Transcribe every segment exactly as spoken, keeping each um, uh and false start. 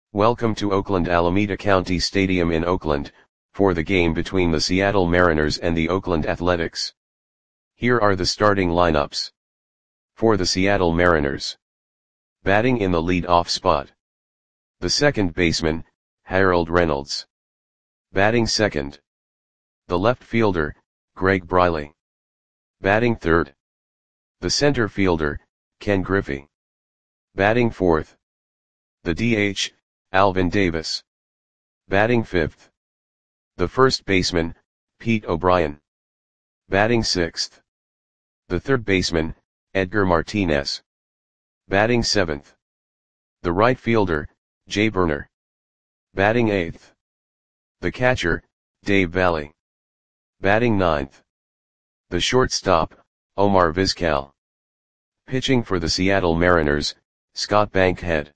Welcome to Oakland Alameda County Stadium in Oakland, for the game between the Seattle Mariners and the Oakland Athletics. Here are the starting lineups. For the Seattle Mariners. Batting in the lead-off spot. The second baseman, Harold Reynolds. Batting second. The left fielder, Greg Briley. Batting third. The center fielder, Ken Griffey. Batting fourth. The D H, Alvin Davis. Batting fifth. The first baseman, Pete O'Brien. Batting sixth. The third baseman, Edgar Martinez. Batting seventh. The right fielder, Jay Burner. Batting eighth. The catcher, Dave Valle. Batting ninth. The shortstop, Omar Vizquel. Pitching for the Seattle Mariners, Scott Bankhead.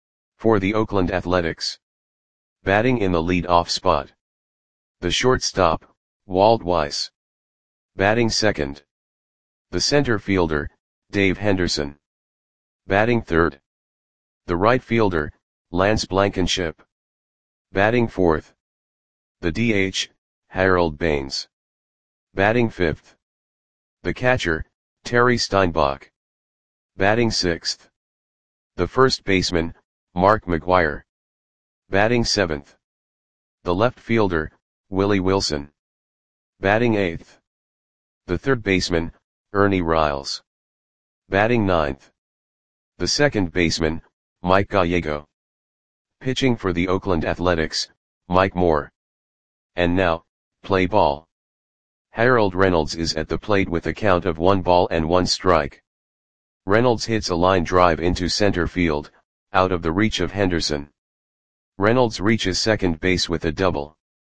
For the Oakland Athletics. Batting in the lead-off spot. The shortstop, Walt Weiss. Batting second. The center fielder, Dave Henderson. Batting third. The right fielder, Lance Blankenship. Batting fourth. The D H, Harold Baines. Batting fifth. The catcher, Terry Steinbach. Batting sixth. The first baseman, Mark McGwire. Batting seventh. The left fielder, Willie Wilson. Batting eighth. The third baseman, Ernie Riles. Batting ninth. The second baseman, Mike Gallego. Pitching for the Oakland Athletics, Mike Moore. And now, play ball. Harold Reynolds is at the plate with a count of one ball and one strike. Reynolds hits a line drive into center field, out of the reach of Henderson. Reynolds reaches second base with a double.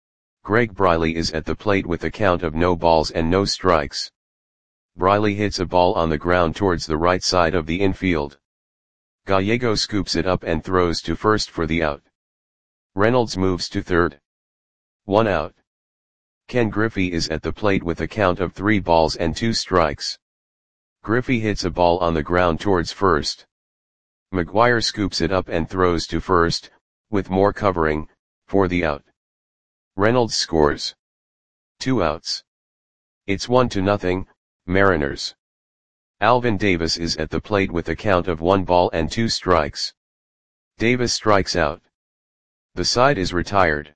Greg Briley is at the plate with a count of no balls and no strikes. Briley hits a ball on the ground towards the right side of the infield. Gallego scoops it up and throws to first for the out. Reynolds moves to third. One out. Ken Griffey is at the plate with a count of three balls and two strikes. Griffey hits a ball on the ground towards first. McGwire scoops it up and throws to first, with more covering, for the out. Reynolds scores. Two outs. It's one to nothing, Mariners. Alvin Davis is at the plate with a count of one ball and two strikes. Davis strikes out. The side is retired.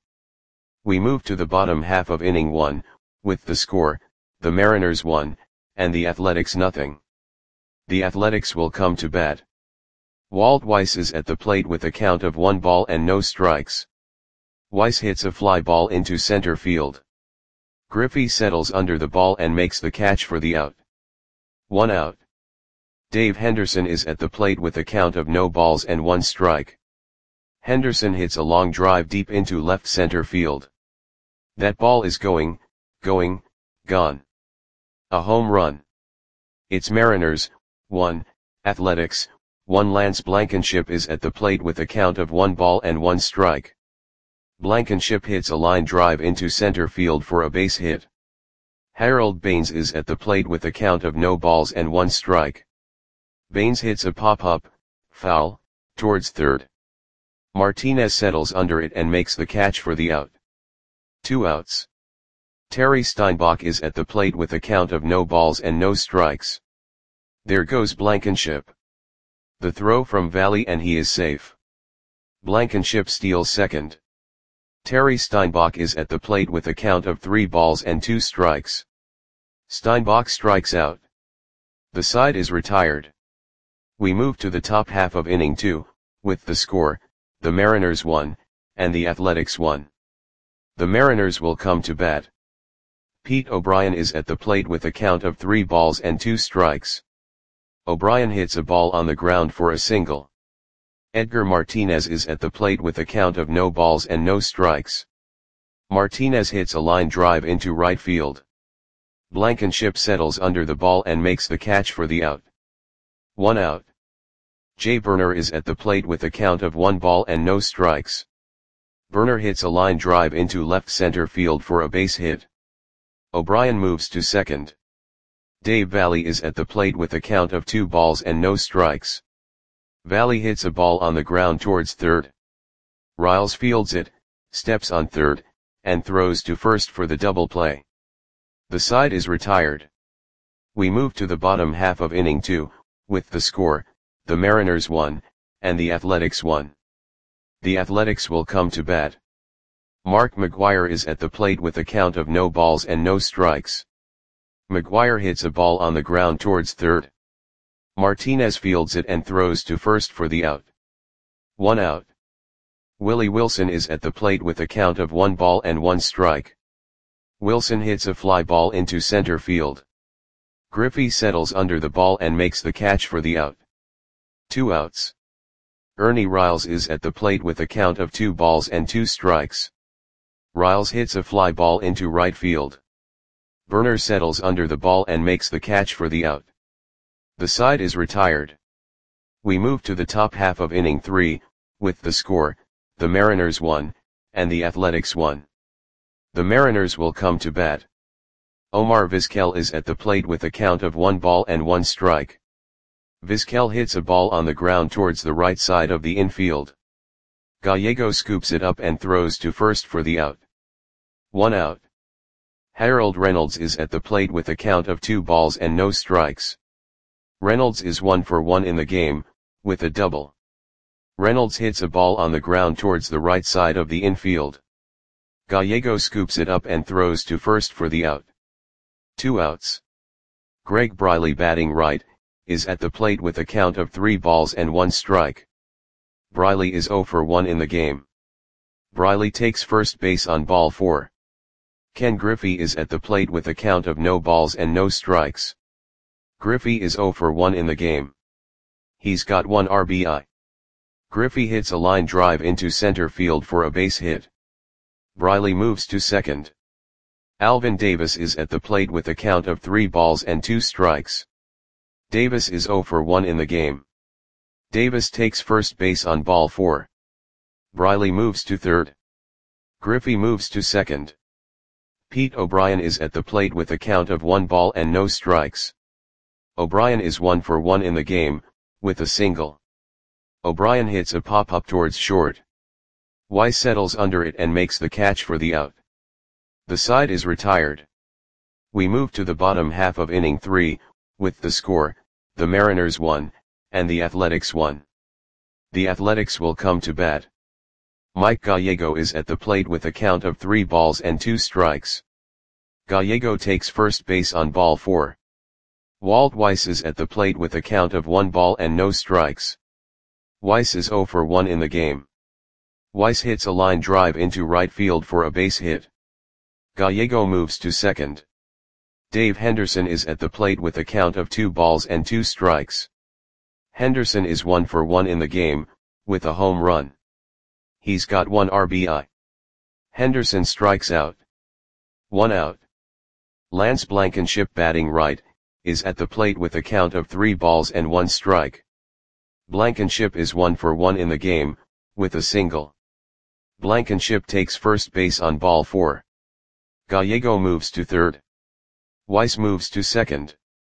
We move to the bottom half of inning one, with the score, the Mariners one, and the Athletics nothing. The Athletics will come to bat. Walt Weiss is at the plate with a count of one ball and no strikes. Weiss hits a fly ball into center field. Griffey settles under the ball and makes the catch for the out. One out. Dave Henderson is at the plate with a count of no balls and one strike. Henderson hits a long drive deep into left center field. That ball is going, going, gone. A home run. It's Mariners, one, Athletics, one. Lance Blankenship is at the plate with a count of one ball and one strike. Blankenship hits a line drive into center field for a base hit. Harold Baines is at the plate with a count of no balls and one strike. Baines hits a pop-up, foul, towards third. Martinez settles under it and makes the catch for the out. Two outs. Terry Steinbach is at the plate with a count of no balls and no strikes. There goes Blankenship. The throw from Valle and he is safe. Blankenship steals second. Terry Steinbach is at the plate with a count of three balls and two strikes. Steinbach strikes out. The side is retired. We move to the top half of inning two, with the score, the Mariners one, and the Athletics one. The Mariners will come to bat. Pete O'Brien is at the plate with a count of three balls and two strikes. O'Brien hits a ball on the ground for a single. Edgar Martinez is at the plate with a count of no balls and no strikes. Martinez hits a line drive into right field. Blankenship settles under the ball and makes the catch for the out. One out. Jay Burner is at the plate with a count of one ball and no strikes. Burner hits a line drive into left center field for a base hit. O'Brien moves to second. Dave Valle is at the plate with a count of two balls and no strikes. Valle hits a ball on the ground towards third. Riles fields it, steps on third, and throws to first for the double play. The side is retired. We move to the bottom half of inning two, with the score, the Mariners one, and the Athletics one. The Athletics will come to bat. Mark McGwire is at the plate with a count of no balls and no strikes. McGwire hits a ball on the ground towards third. Martinez fields it and throws to first for the out. One out. Willie Wilson is at the plate with a count of one ball and one strike. Wilson hits a fly ball into center field. Griffey settles under the ball and makes the catch for the out. Two outs. Ernie Riles is at the plate with a count of two balls and two strikes. Riles hits a fly ball into right field. Burner settles under the ball and makes the catch for the out. The side is retired. We move to the top half of inning three, with the score, the Mariners one, and the Athletics one. The Mariners will come to bat. Omar Vizquel is at the plate with a count of one ball and one strike. Vizquel hits a ball on the ground towards the right side of the infield. Gallego scoops it up and throws to first for the out. One out. Harold Reynolds is at the plate with a count of two balls and no strikes. Reynolds is one for one in the game, with a double. Reynolds hits a ball on the ground towards the right side of the infield. Gallego scoops it up and throws to first for the out. Two outs. Greg Briley, batting right, is at the plate with a count of three balls and one strike. Briley is zero for one in the game. Briley takes first base on ball four. Ken Griffey is at the plate with a count of no balls and no strikes. Griffey is zero for one in the game. He's got one R B I. Griffey hits a line drive into center field for a base hit. Briley moves to second. Alvin Davis is at the plate with a count of three balls and two strikes. Davis is zero for one in the game. Davis takes first base on ball four. Briley moves to third. Griffey moves to second. Pete O'Brien is at the plate with a count of one ball and no strikes. O'Brien is one for one in the game, with a single. O'Brien hits a pop-up towards short. Weiss settles under it and makes the catch for the out. The side is retired. We move to the bottom half of inning three, with the score, the Mariners one, and the Athletics one. The Athletics will come to bat. Mike Gallego is at the plate with a count of three balls and two strikes. Gallego takes first base on ball four. Walt Weiss is at the plate with a count of one ball and no strikes. Weiss is zero for one in the game. Weiss hits a line drive into right field for a base hit. Gallego moves to second. Dave Henderson is at the plate with a count of two balls and two strikes. Henderson is one for one in the game, with a home run. He's got one R B I. Henderson strikes out. One out. Lance Blankenship, batting right, is at the plate with a count of three balls and one strike. Blankenship is one for one in the game, with a single. Blankenship takes first base on ball four. Gallego moves to third. Weiss moves to second.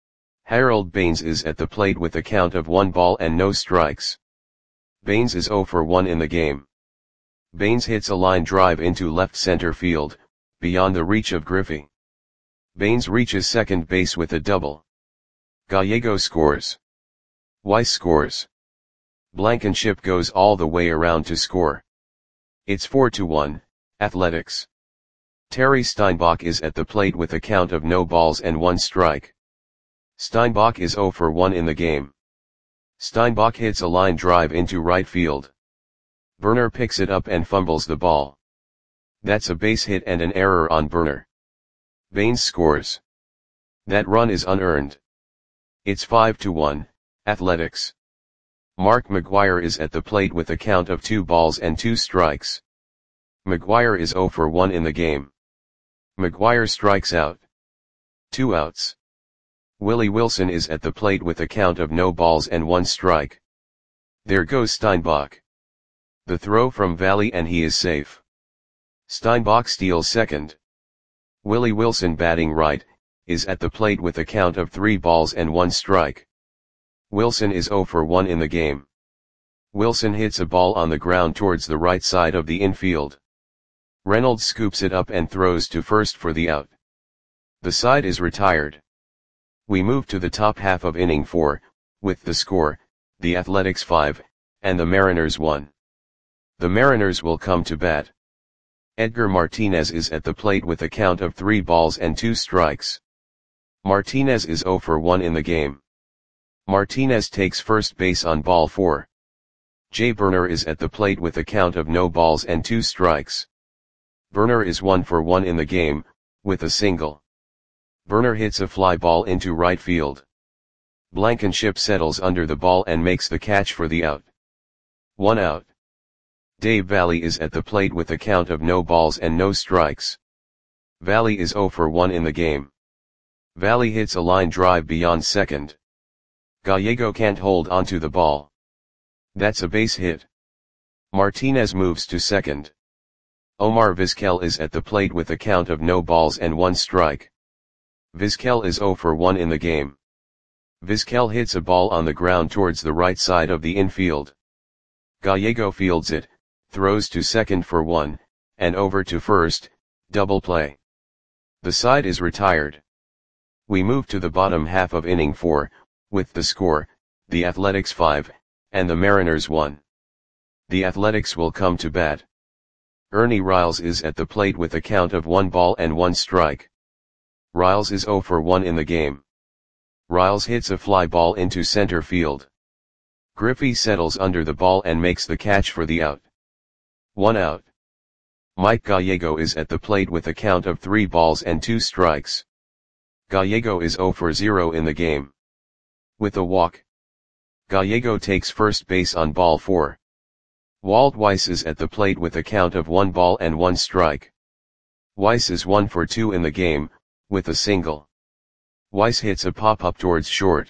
Harold Baines is at the plate with a count of one ball and no strikes. Baines is zero for one in the game. Baines hits a line drive into left center field, beyond the reach of Griffey. Baines reaches second base with a double. Gallego scores. Weiss scores. Blankenship goes all the way around to score. It's four to one, Athletics. Terry Steinbach is at the plate with a count of no balls and one strike. Steinbach is zero for one in the game. Steinbach hits a line drive into right field. Burner picks it up and fumbles the ball. That's a base hit and an error on Burner. Baines scores. That run is unearned. It's five to one, Athletics. Mark McGwire is at the plate with a count of two balls and two strikes. McGwire is zero for one in the game. McGwire strikes out. Two outs. Willie Wilson is at the plate with a count of no balls and one strike. There goes Steinbach. The throw from Valley and he is safe. Steinbach steals second. Willie Wilson, batting right, is at the plate with a count of three balls and one strike. Wilson is zero for one in the game. Wilson hits a ball on the ground towards the right side of the infield. Reynolds scoops it up and throws to first for the out. The side is retired. We move to the top half of inning four, with the score, the Athletics five, and the Mariners one. The Mariners will come to bat. Edgar Martinez is at the plate with a count of three balls and two strikes. Martinez is zero for one in the game. Martinez takes first base on ball four. Jay Burner is at the plate with a count of no balls and two strikes. Burner is one for one in the game, with a single. Burner hits a fly ball into right field. Blankenship settles under the ball and makes the catch for the out. One out. Dave Valle is at the plate with a count of no balls and no strikes. Valle is zero for one in the game. Valle hits a line drive beyond second. Gallego can't hold onto the ball. That's a base hit. Martinez moves to second. Omar Vizquel is at the plate with a count of no balls and one strike. Vizquel is zero for one in the game. Vizquel hits a ball on the ground towards the right side of the infield. Gallego fields it, throws to second for one, and over to first, double play. The side is retired. We move to the bottom half of inning four, with the score, the Athletics five, and the Mariners one. The Athletics will come to bat. Ernie Riles is at the plate with a count of one ball and one strike. Riles is zero for one in the game. Riles hits a fly ball into center field. Griffey settles under the ball and makes the catch for the out. One out. Mike Gallego is at the plate with a count of three balls and two strikes. Gallego is zero for zero in the game. With a walk. Gallego takes first base on ball four. Walt Weiss is at the plate with a count of one ball and one strike. Weiss is one for two in the game, with a single. Weiss hits a pop-up towards short.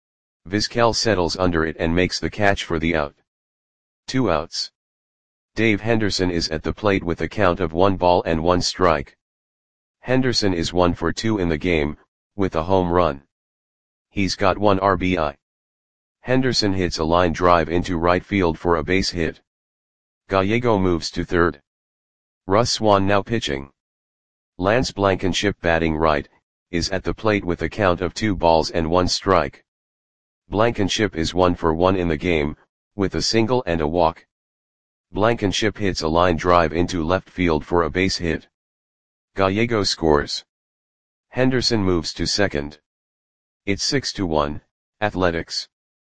Vizquel settles under it and makes the catch for the out. Two outs. Dave Henderson is at the plate with a count of one ball and one strike. Henderson is one for two in the game, with a home run. He's got one R B I. Henderson hits a line drive into right field for a base hit. Gallego moves to third. Russ Swan now pitching. Lance Blankenship batting right, is at the plate with a count of two balls and one strike. Blankenship is one for one in the game, with a single and a walk. Blankenship hits a line drive into left field for a base hit. Gallego scores. Henderson moves to second. It's six to one, Athletics.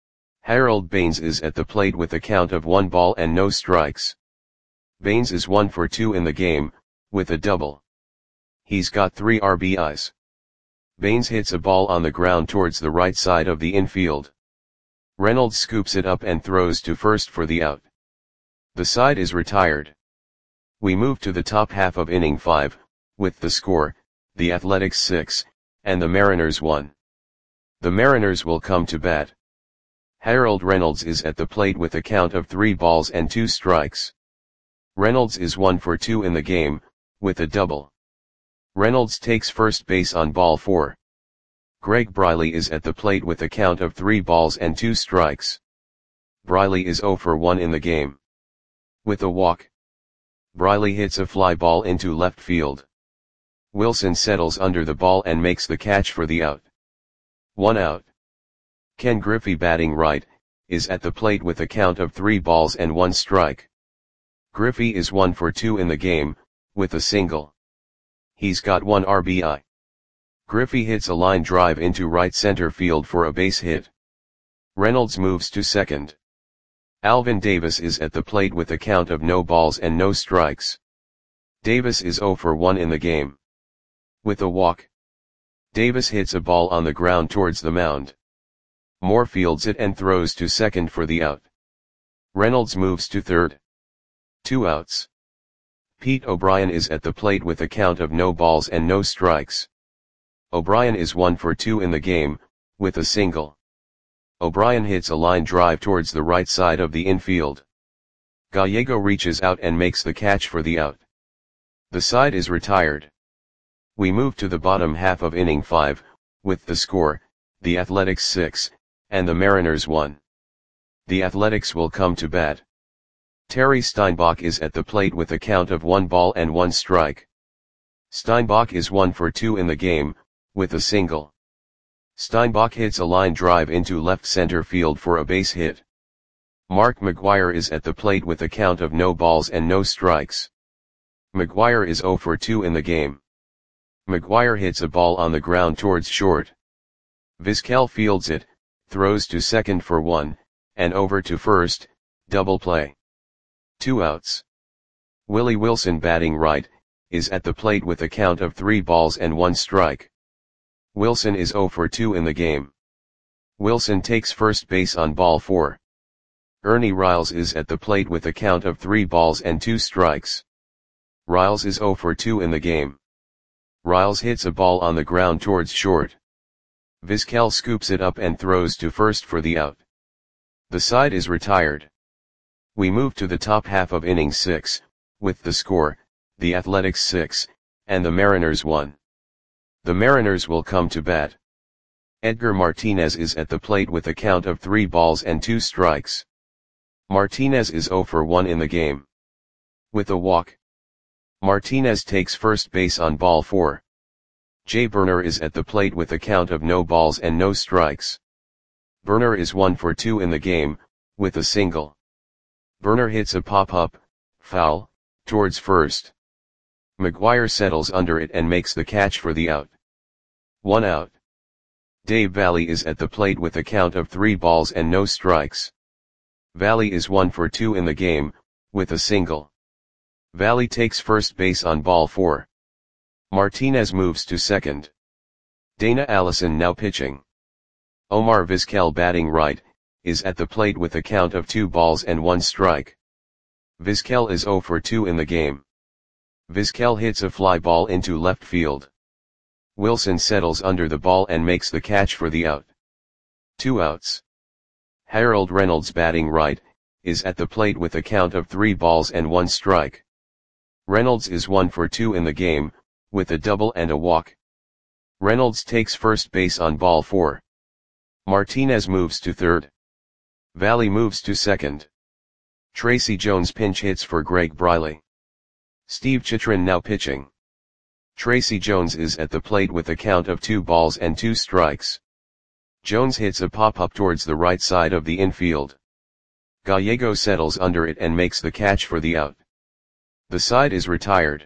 Harold Baines is at the plate with a count of one ball and no strikes. Baines is one for two in the game, with a double. He's got three R B Is. Baines hits a ball on the ground towards the right side of the infield. Reynolds scoops it up and throws to first for the out. The side is retired. We move to the top half of inning five, with the score, the Athletics six, and the Mariners one. The Mariners will come to bat. Harold Reynolds is at the plate with a count of three balls and two strikes. Reynolds is one for two in the game, with a double. Reynolds takes first base on ball four. Greg Briley is at the plate with a count of three balls and two strikes. Briley is zero for one in the game. With a walk. Briley hits a fly ball into left field. Wilson settles under the ball and makes the catch for the out. One out. Ken Griffey batting right, is at the plate with a count of three balls and one strike. Griffey is one for two in the game, with a single. He's got one R B I. Griffey hits a line drive into right center field for a base hit. Reynolds moves to second. Alvin Davis is at the plate with a count of no balls and no strikes. Davis is zero for one in the game. With a walk. Davis hits a ball on the ground towards the mound. Moore fields it and throws to second for the out. Reynolds moves to third. Two outs. Pete O'Brien is at the plate with a count of no balls and no strikes. O'Brien is one for two in the game, with a single. O'Brien hits a line drive towards the right side of the infield. Gallego reaches out and makes the catch for the out. The side is retired. We move to the bottom half of inning five, with the score, the Athletics six, and the Mariners one. the Athletics will come to bat. Terry Steinbach is at the plate with a count of one ball and one strike. Steinbach is one for two in the game, with a single. Steinbach hits a line drive into left center field for a base hit. Mark McGwire is at the plate with a count of no balls and no strikes. McGwire is zero for two in the game. McGwire hits a ball on the ground towards short. Vizquel fields it, throws to second for one, and over to first, double play. Two outs. Willie Wilson, batting right, is at the plate with a count of three balls and one strike. Wilson is zero for two in the game. Wilson takes first base on ball four. Ernie Riles is at the plate with a count of three balls and two strikes. Riles is zero for two in the game. Riles hits a ball on the ground towards short. Vizquel scoops it up and throws to first for the out. The side is retired. We move to the top half of inning six, with the score, the Athletics six, and the Mariners one. The Mariners will come to bat. Edgar Martinez is at the plate with a count of three balls and two strikes. Martinez is zero for one in the game. With a walk. Martinez takes first base on ball four. Jay Burner is at the plate with a count of no balls and no strikes. Burner is one for two in the game, with a single. Burner hits a pop-up, foul, towards first. McGwire settles under it and makes the catch for the out. One out. Dave Valle is at the plate with a count of three balls and no strikes. Valle is one for two in the game, with a single. Valle takes first base on ball four. Martinez moves to second. Dana Allison now pitching. Omar Vizquel, batting right, is at the plate with a count of two balls and one strike. Vizquel is zero for two in the game. Vizquel hits a fly ball into left field. Wilson settles under the ball and makes the catch for the out. Two outs. Harold Reynolds, batting right, is at the plate with a count of three balls and one strike. Reynolds is one for two in the game, with a double and a walk. Reynolds takes first base on ball four. Martinez moves to third. Valle moves to second. Tracy Jones pinch hits for Greg Briley. Steve Chitrin now pitching. Tracy Jones is at the plate with a count of two balls and two strikes. Jones hits a pop-up towards the right side of the infield. Gallego settles under it and makes the catch for the out. The side is retired.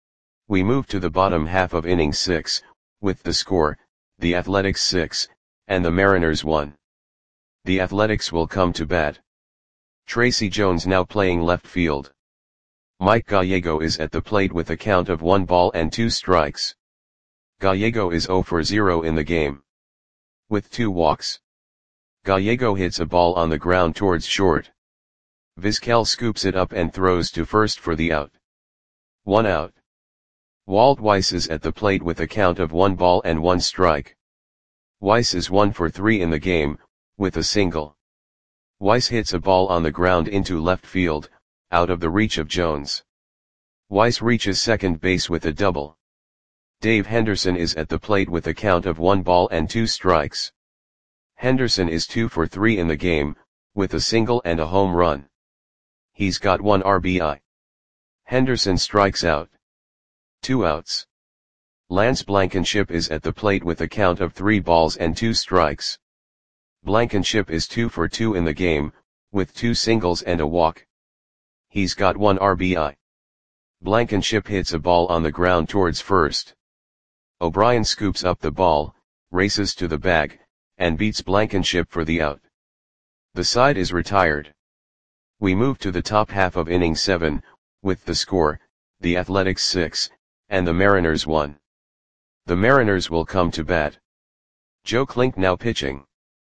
We move to the bottom half of inning six, with the score, the Athletics six, and the Mariners one. The Athletics will come to bat. Tracy Jones now playing left field. Mike Gallego is at the plate with a count of one ball and two strikes. Gallego is zero for zero in the game. With two walks. Gallego hits a ball on the ground towards short. Vizquel scoops it up and throws to first for the out. One out. Walt Weiss is at the plate with a count of one ball and one strike. Weiss is one for three in the game, with a single. Weiss hits a ball on the ground into left field, out of the reach of Jones. Weiss reaches second base with a double. Dave Henderson is at the plate with a count of one ball and two strikes. Henderson is two for three in the game, with a single and a home run. He's got one R B I. Henderson strikes out. Two outs. Lance Blankenship is at the plate with a count of three balls and two strikes. Blankenship is two for two in the game, with two singles and a walk. He's got one R B I. Blankenship hits a ball on the ground towards first. O'Brien scoops up the ball, races to the bag, and beats Blankenship for the out. The side is retired. We move to the top half of inning seven, with the score, the Athletics six, and the Mariners one. The Mariners will come to bat. Joe Klink now pitching.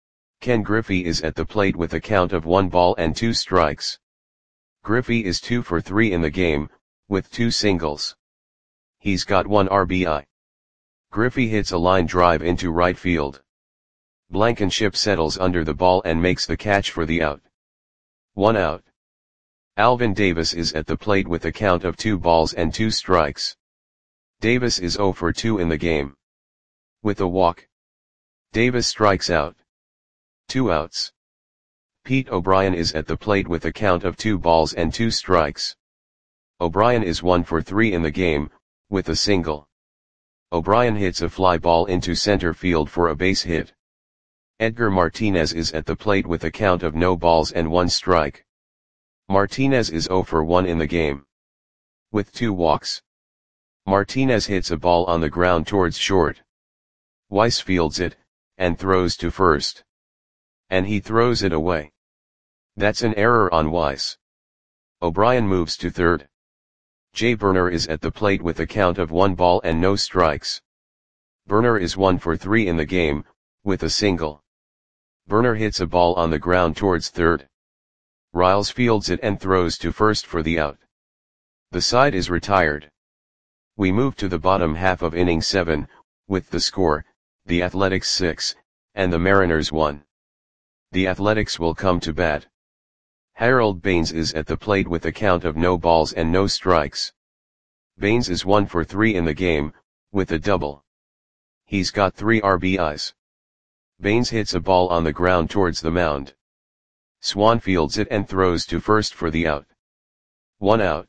Ken Griffey is at the plate with a count of one ball and two strikes. Griffey is two for three in the game, with two singles. He's got one R B I. Griffey hits a line drive into right field. Blankenship settles under the ball and makes the catch for the out. One out. Alvin Davis is at the plate with a count of two balls and two strikes. Davis is zero for two in the game. With a walk. Davis strikes out. Two outs. Pete O'Brien is at the plate with a count of two balls and two strikes. O'Brien is one for three in the game, with a single. O'Brien hits a fly ball into center field for a base hit. Edgar Martinez is at the plate with a count of no balls and one strike. Martinez is zero for one in the game, with two walks. Martinez hits a ball on the ground towards short. Weiss fields it, and throws to first. And he throws it away. That's an error on Weiss. O'Brien moves to third. Jay Burner is at the plate with a count of one ball and no strikes. Burner is one for three in the game, with a single. Burner hits a ball on the ground towards third. Riles fields it and throws to first for the out. The side is retired. We move to the bottom half of inning seven, with the score, the Athletics six, and the Mariners one. The Athletics will come to bat. Harold Baines is at the plate with a count of no balls and no strikes. Baines is one for three in the game, with a double. He's got three R B Is. Baines hits a ball on the ground towards the mound. Swan fields it and throws to first for the out. One out.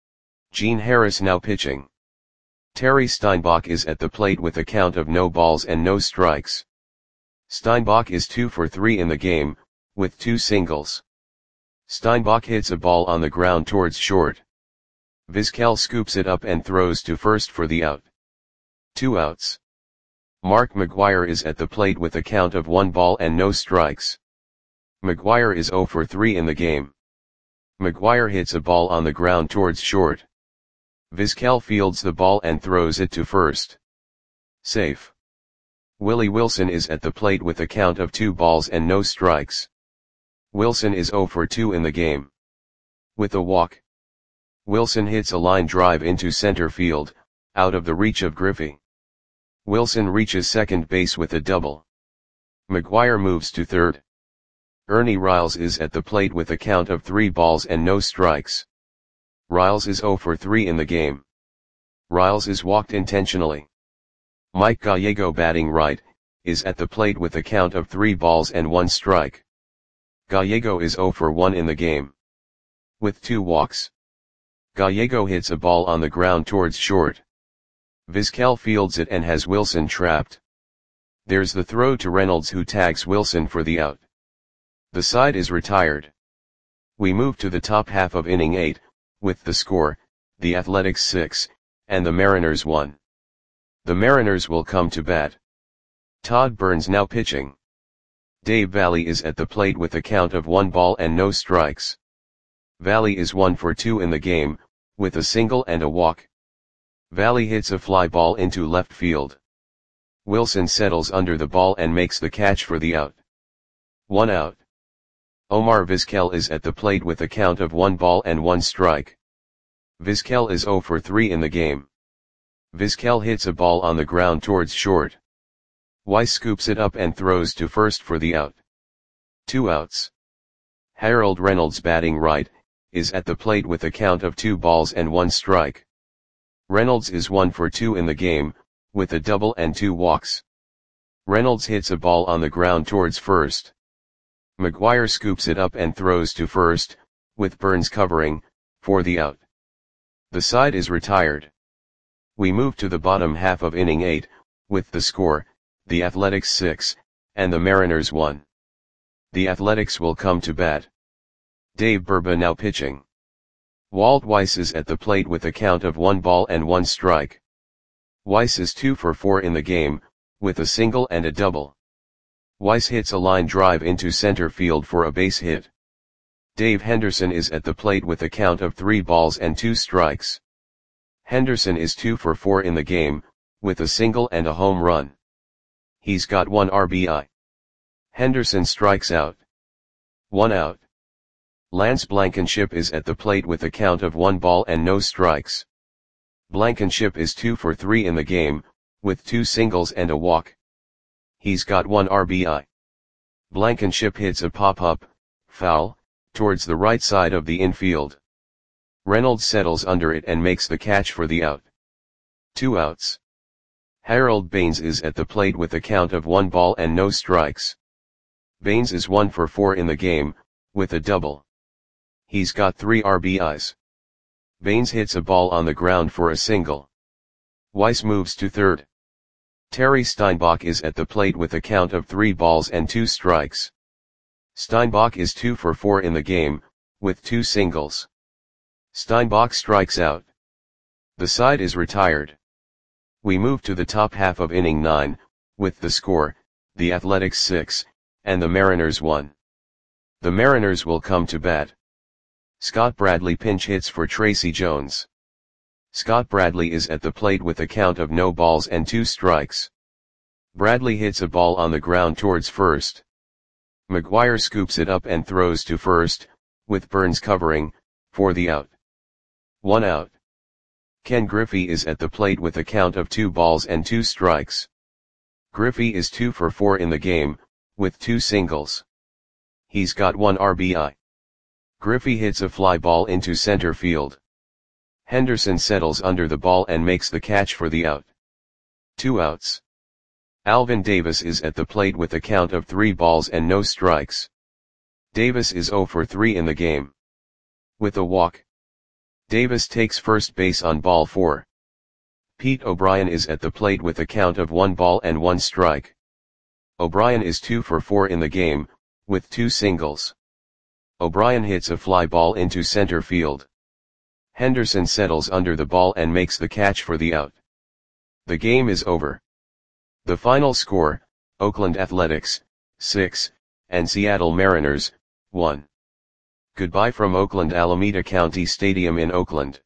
Gene Harris now pitching. Terry Steinbach is at the plate with a count of no balls and no strikes. Steinbach is two for three in the game, with two singles. Steinbach hits a ball on the ground towards short. Vizquel scoops it up and throws to first for the out. Two outs. Mark McGwire is at the plate with a count of one ball and no strikes. McGwire is zero for three in the game. McGwire hits a ball on the ground towards short. Vizquel fields the ball and throws it to first. Safe. Willie Wilson is at the plate with a count of two balls and no strikes. Wilson is zero for two in the game, with a walk. Wilson hits a line drive into center field, out of the reach of Griffey. Wilson reaches second base with a double. McGwire moves to third. Ernie Riles is at the plate with a count of three balls and no strikes. Riles is zero for three in the game. Riles is walked intentionally. Mike Gallego, batting right, is at the plate with a count of three balls and one strike. Gallego is zero for one in the game, with two walks. Gallego hits a ball on the ground towards short. Vizquel fields it and has Wilson trapped. There's the throw to Reynolds, who tags Wilson for the out. The side is retired. We move to the top half of inning eight, with the score, the Athletics six, and the Mariners one. The Mariners will come to bat. Todd Burns now pitching. Dave Valley is at the plate with a count of one ball and no strikes. Valley is one for two in the game, with a single and a walk. Valley hits a fly ball into left field. Wilson settles under the ball and makes the catch for the out. One out. Omar Vizquel is at the plate with a count of one ball and one strike. Vizquel is zero for three in the game. Vizquel hits a ball on the ground towards short. Weiss scoops it up and throws to first for the out. Two outs. Harold Reynolds, batting right, is at the plate with a count of two balls and one strike. Reynolds is one for two in the game, with a double and two walks. Reynolds hits a ball on the ground towards first. McGwire scoops it up and throws to first, with Burns covering, for the out. The side is retired. We move to the bottom half of inning eight, with the score, the Athletics six, and the Mariners one. The Athletics will come to bat. Dave Burba now pitching. Walt Weiss is at the plate with a count of one ball and one strike. Weiss is two for four in the game, with a single and a double. Weiss hits a line drive into center field for a base hit. Dave Henderson is at the plate with a count of three balls and two strikes. Henderson is two for four in the game, with a single and a home run. He's got one R B I. Henderson strikes out. One out. Lance Blankenship is at the plate with a count of one ball and no strikes. Blankenship is two for three in the game, with two singles and a walk. He's got one R B I. Blankenship hits a pop-up, foul, towards the right side of the infield. Reynolds settles under it and makes the catch for the out. Two outs. Harold Baines is at the plate with a count of one ball and no strikes. Baines is one for four in the game, with a double. He's got three R B Is. Baines hits a ball on the ground for a single. Weiss moves to third. Terry Steinbach is at the plate with a count of three balls and two strikes. Steinbach is two for four in the game, with two singles. Steinbach strikes out. The side is retired. We move to the top half of inning nine, with the score, the Athletics six, and the Mariners one. The Mariners will come to bat. Scott Bradley pinch hits for Tracy Jones. Scott Bradley is at the plate with a count of no balls and two strikes. Bradley hits a ball on the ground towards first. McGuire scoops it up and throws to first, with Burns covering, for the out. One out. Ken Griffey is at the plate with a count of two balls and two strikes. Griffey is two for four in the game, with two singles. He's got one R B I. Griffey hits a fly ball into center field. Henderson settles under the ball and makes the catch for the out. Two outs. Alvin Davis is at the plate with a count of three balls and no strikes. Davis is zero for three in the game. With a walk. Davis takes first base on ball four. Pete O'Brien is at the plate with a count of one ball and one strike. O'Brien is two for four in the game, with two singles. O'Brien hits a fly ball into center field. Henderson settles under the ball and makes the catch for the out. The game is over. The final score, Oakland Athletics, six, and Seattle Mariners, one. Goodbye from Oakland Alameda County Stadium in Oakland.